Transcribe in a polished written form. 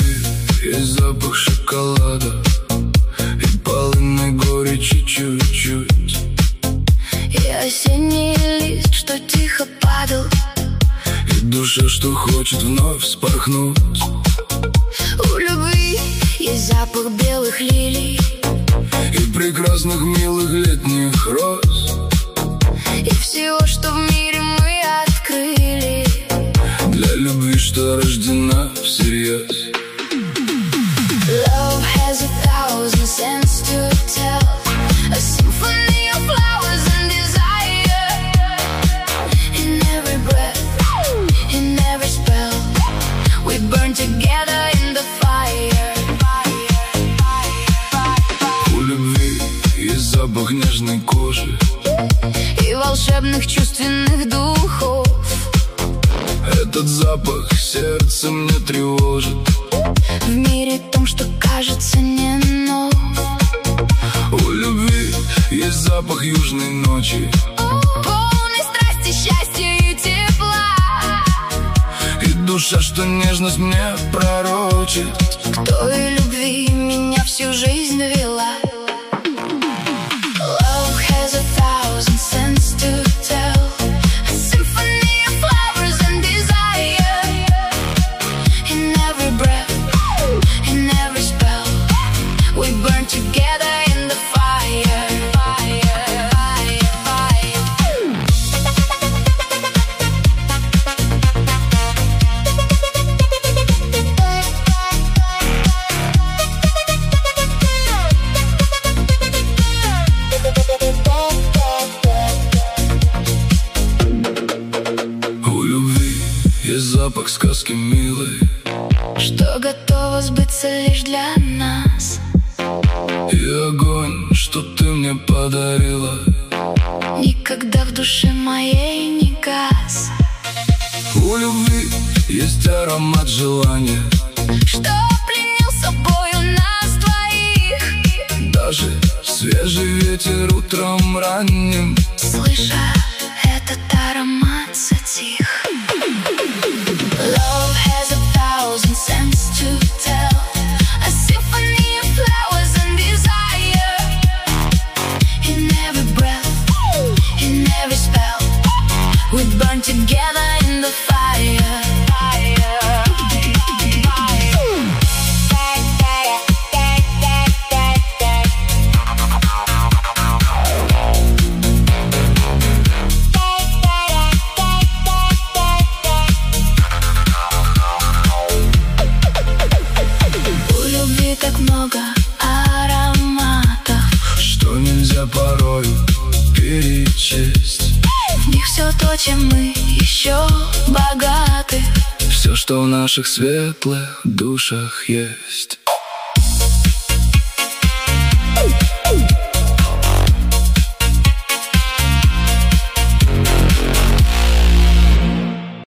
любви есть запах шоколада и полынной горечи чуть-чуть. И осенний лист, что тихо падал, и душа, что хочет вновь вспорхнуть. У любви есть запах белых лилий и прекрасных милых летних роз, и всего, что в мире мы открыли для любви, что рождена всерьез. Love has 1,000 scents to tell, a symphony of flowers and desire. In every breath, in every spell, we burn together in the fire. У любви есть запах нежной кожи И волшебных чувственных духов. Этот запах сердце мне тревожит. В мире том, что кажется не нов. У любви есть запах южной ночи, полной страсти, счастья и тепла. и душа, что нежность мне пророчит. К той любви меня всю жизнь довела. Love has 1,000 scents to tell, a symphony of flowers and desire. In every breath, in every spell, we burn together in the fire. Fire, fire, У любви есть запах сказки милой, что готово сбыться лишь для нас. и огонь, что ты мне подарила, Никогда в душе моей не гас. У любви есть аромат желания, Что пленил собою нас двоих. даже свежий ветер утром ранним, Слыша этот аромат, затих. Love has 1,000 scents to tell, a symphony of flowers and desire. In every breath, in every spell, we burn together in the fire. Fire, у любви так много ароматов, что нельзя порою перечесть. в них все то, чем мы еще богаты. Все, что в наших светлых душах есть.